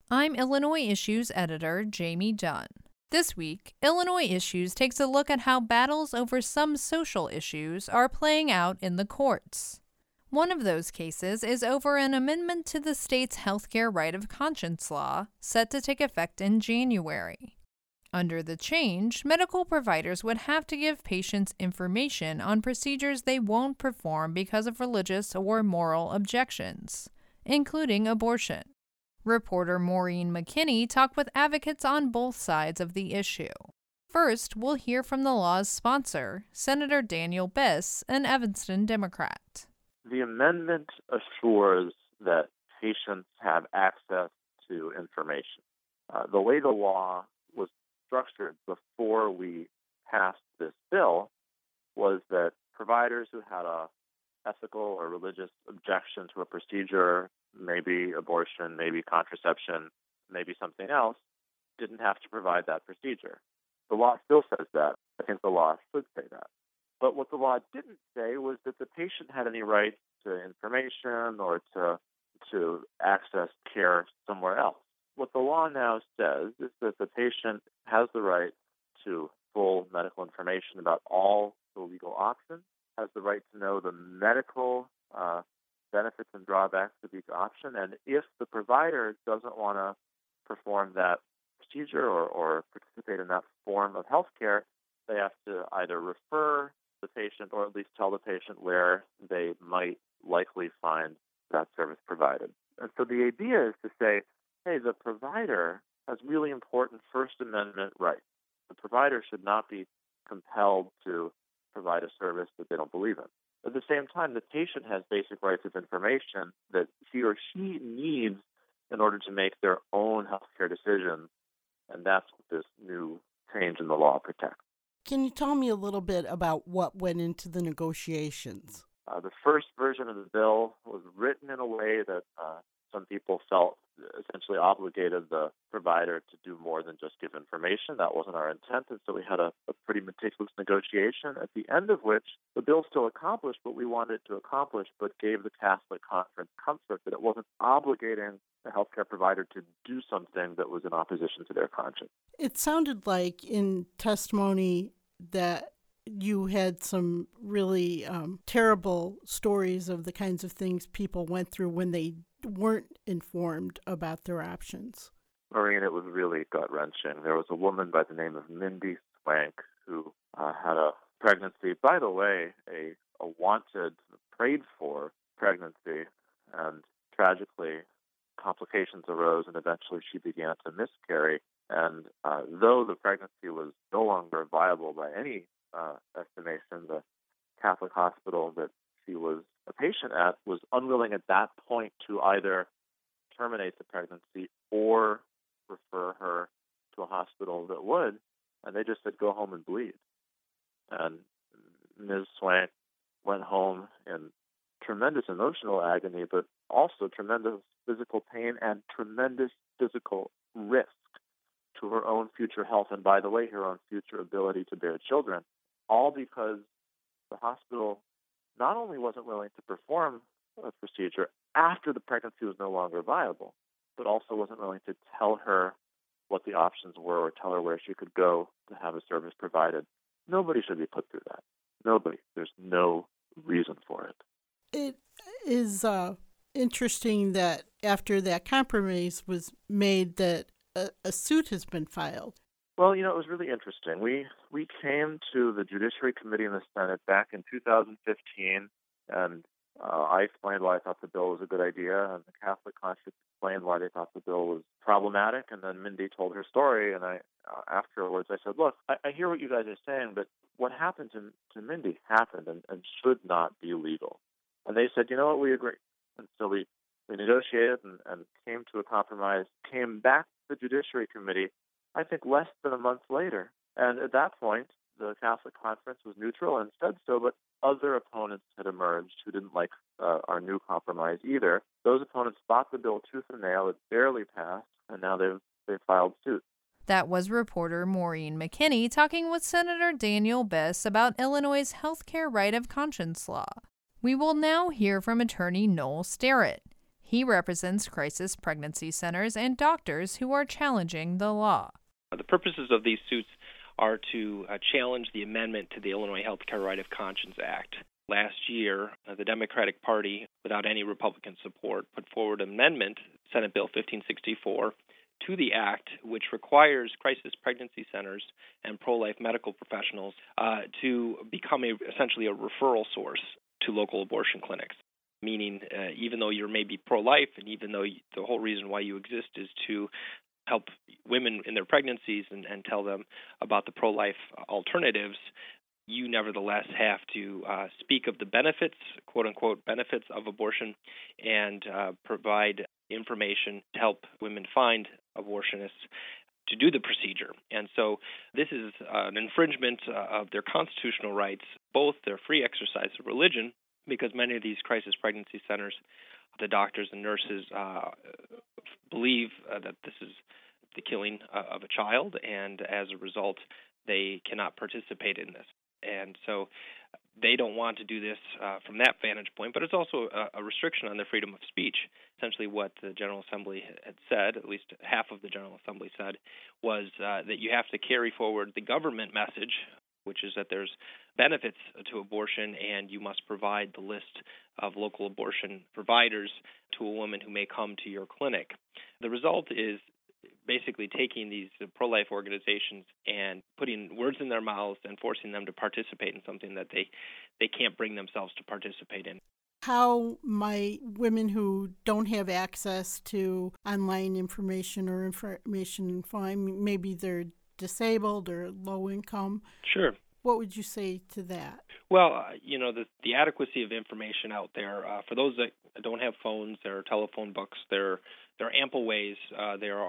I'm Illinois Issues editor Jamie Dunn. This week, Illinois Issues takes a look at how battles over some social issues are playing out in the courts. One of those cases is over an amendment to the state's healthcare right of conscience law, set to take effect in January. Under the change, medical providers would have to give patients information on procedures they won't perform because of religious or moral objections, including abortion. Reporter Maureen McKinney talked with advocates on both sides of the issue. First, we'll hear from the law's sponsor, Senator Daniel Biss, an Evanston Democrat. The amendment assures that patients have access to information. The way the law was structured before we passed this bill was that providers who had a ethical or religious objection to a procedure, maybe abortion, maybe contraception, maybe something else, didn't have to provide that procedure. The law still says that. I think the law should say that. But what the law didn't say was that the patient had any right to information or to access care somewhere else. What the law now says is that the patient has the right to full medical information about all the legal options, has the right to know the medical benefits and drawbacks of each option, and if the provider doesn't want to perform that procedure or participate in that form of health care, they have to either refer the patient or at least tell the patient where they might likely find that service provided. And so the idea is to say, hey, the provider has really important First Amendment rights. The provider should not be compelled to provide a service that they don't believe in. At the same time, the patient has basic rights of information that he or she needs in order to make their own healthcare decisions, and that's what this new change in the law protects. Can you tell me a little bit about what went into the negotiations? The first version of the bill was written in a way that some people felt essentially obligated the provider to do more than just give information. That wasn't our intent, and so we had a pretty meticulous negotiation, at the end of which the bill still accomplished what we wanted it to accomplish, but gave the Catholic Conference comfort that it wasn't obligating the healthcare provider to do something that was in opposition to their conscience. It sounded like in testimony that you had some really terrible stories of the kinds of things people went through when they weren't informed about their options. Maureen, it was really gut-wrenching. There was a woman by the name of Mindy Swank who had a pregnancy, by the way, a wanted, prayed-for pregnancy, and tragically complications arose and eventually she began to miscarry. And though the pregnancy was no longer viable by any estimation, the Catholic hospital that she was a patient at was unwilling at that point to either terminate the pregnancy or refer her to a hospital that would, and they just said, go home and bleed. And Ms. Swank went home in tremendous emotional agony, but also tremendous physical pain and tremendous physical risk to her own future health, and by the way, her own future ability to bear children, all because the hospital not only wasn't willing to perform a procedure after the pregnancy was no longer viable, but also wasn't willing to tell her what the options were or tell her where she could go to have a service provided. Nobody should be put through that. Nobody. There's no reason for it. It is interesting that after that compromise was made that a suit has been filed. Well, it was really interesting. We came to the Judiciary Committee in the Senate back in 2015, and I explained why I thought the bill was a good idea, and the Catholic Conference explained why they thought the bill was problematic, and then Mindy told her story, and afterwards I said, look, I hear what you guys are saying, but what happened to Mindy happened and should not be legal. And they said, you know what, we agree. And so we negotiated and came to a compromise, came back to the Judiciary Committee, I think less than a month later. And at that point, the Catholic Conference was neutral and said so, but other opponents had emerged who didn't like our new compromise either. Those opponents fought the bill tooth and nail. It barely passed, and now they've filed suit. That was reporter Maureen McKinney talking with Senator Daniel Biss about Illinois' healthcare right of conscience law. We will now hear from attorney Noel Sterrett. He represents crisis pregnancy centers and doctors who are challenging the law. The purposes of these suits are to challenge the amendment to the Illinois Healthcare Right of Conscience Act. Last year, the Democratic Party, without any Republican support, put forward an amendment, Senate Bill 1564, to the act, which requires crisis pregnancy centers and pro-life medical professionals to become essentially a referral source to local abortion clinics. Meaning, even though you're maybe pro-life, and even though the whole reason why you exist is to help women in their pregnancies and tell them about the pro-life alternatives, you nevertheless have to speak of the benefits, quote-unquote, benefits of abortion, and provide information to help women find abortionists to do the procedure. And so this is an infringement of their constitutional rights, both their free exercise of religion, because many of these crisis pregnancy centers, the doctors and nurses believe that this is the killing of a child, and as a result, they cannot participate in this. And so they don't want to do this from that vantage point, but it's also a restriction on their freedom of speech. Essentially what the General Assembly had said, at least half of the General Assembly said, was that you have to carry forward the government message, which is that there's benefits to abortion, and you must provide the list of local abortion providers to a woman who may come to your clinic. The result is basically taking these pro-life organizations and putting words in their mouths and forcing them to participate in something that they can't bring themselves to participate in. How might women who don't have access to online information or information find, maybe they're disabled or low income? Sure. What would you say to that? Well, the adequacy of information out there, for those that don't have phones, there are telephone books, there are ample ways. There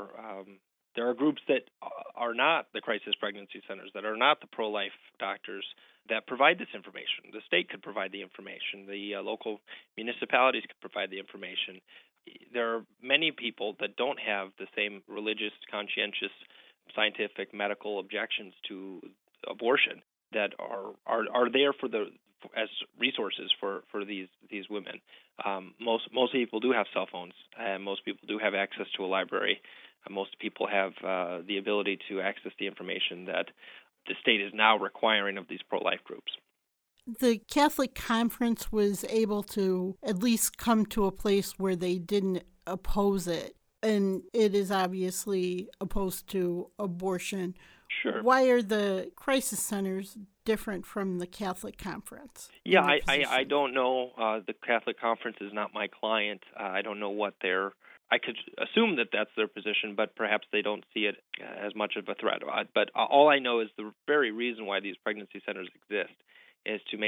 are groups that are not the crisis pregnancy centers, that are not the pro-life doctors, that provide this information. The state could provide the information. The local municipalities could provide the information. There are many people that don't have the same religious, conscientious, scientific, medical objections to abortion that are there as resources for these women. Most people do have cell phones, and most people do have access to a library. Most people have the ability to access the information that the state is now requiring of these pro-life groups. The Catholic Conference was able to at least come to a place where they didn't oppose it, and it is obviously opposed to abortion. Sure. Why are the crisis centers different from the Catholic Conference? Yeah, I don't know. The Catholic Conference is not my client. I don't know what I could assume that that's their position, but perhaps they don't see it as much of a threat. But all I know is the very reason why these pregnancy centers exist is to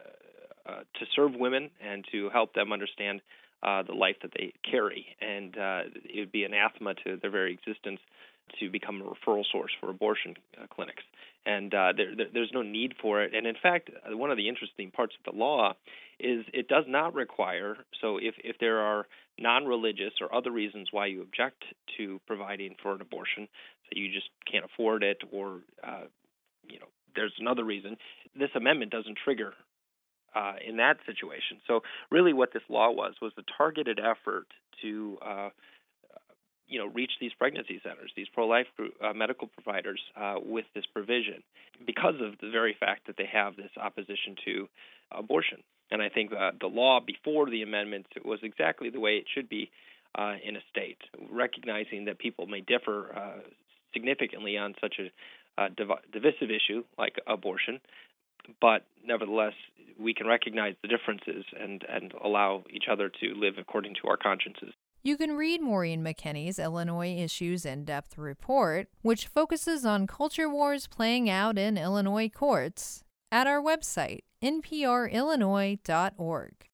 to serve women and to help them understand the life that they carry. And it would be anathema to their very existence to become a referral source for abortion clinics. And there's no need for it. And in fact, one of the interesting parts of the law is it does not require, so if there are non-religious or other reasons why you object to providing for an abortion, so you just can't afford it, or there's another reason, this amendment doesn't trigger in that situation. So really what this law was a targeted effort to reach these pregnancy centers, these pro-life medical providers with this provision because of the very fact that they have this opposition to abortion. And I think the law before the amendment was exactly the way it should be in a state, recognizing that people may differ significantly on such a divisive issue like abortion, but nevertheless, we can recognize the differences and allow each other to live according to our consciences. You can read Maureen McKinney's Illinois Issues In-Depth report, which focuses on culture wars playing out in Illinois courts, at our website, nprillinois.org.